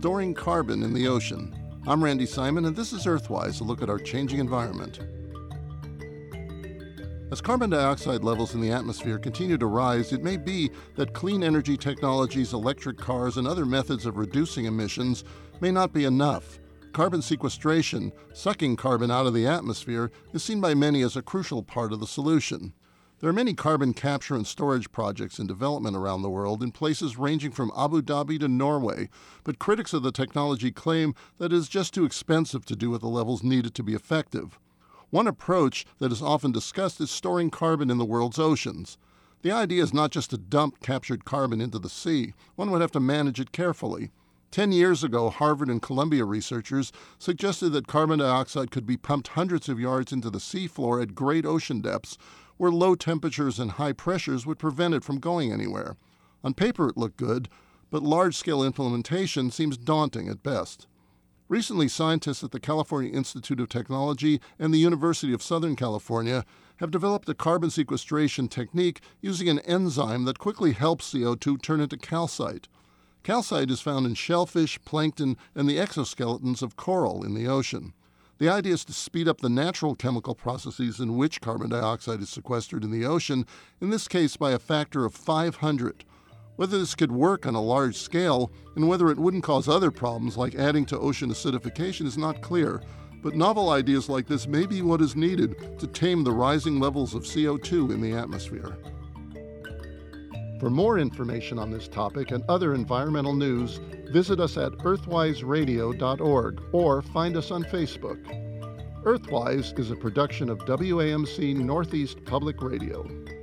storing carbon in the ocean. I'm Randy Simon, and this is Earthwise, a look at our changing environment. As carbon dioxide levels in the atmosphere continue to rise, it may be that clean energy technologies, electric cars, and other methods of reducing emissions may not be enough. Carbon sequestration, sucking carbon out of the atmosphere, is seen by many as a crucial part of the solution. There are many carbon capture and storage projects in development around the world in places ranging from Abu Dhabi to Norway, but critics of the technology claim that it is just too expensive to do at the levels needed to be effective. One approach that is often discussed is storing carbon in the world's oceans. The idea is not just to dump captured carbon into the sea. One would have to manage it carefully. 10 years ago, Harvard and Columbia researchers suggested that carbon dioxide could be pumped hundreds of yards into the seafloor at great ocean depths, where low temperatures and high pressures would prevent it from going anywhere. On paper it looked good, but large-scale implementation seems daunting at best. Recently, scientists at the California Institute of Technology and the University of Southern California have developed a carbon sequestration technique using an enzyme that quickly helps CO2 turn into calcite. Calcite is found in shellfish, plankton, and the exoskeletons of coral in the ocean. The idea is to speed up the natural chemical processes in which carbon dioxide is sequestered in the ocean, in this case by a factor of 500. Whether this could work on a large scale and whether it wouldn't cause other problems like adding to ocean acidification is not clear, but novel ideas like this may be what is needed to tame the rising levels of CO2 in the atmosphere. For more information on this topic and other environmental news, visit us at earthwiseradio.org or find us on Facebook. Earthwise is a production of WAMC Northeast Public Radio.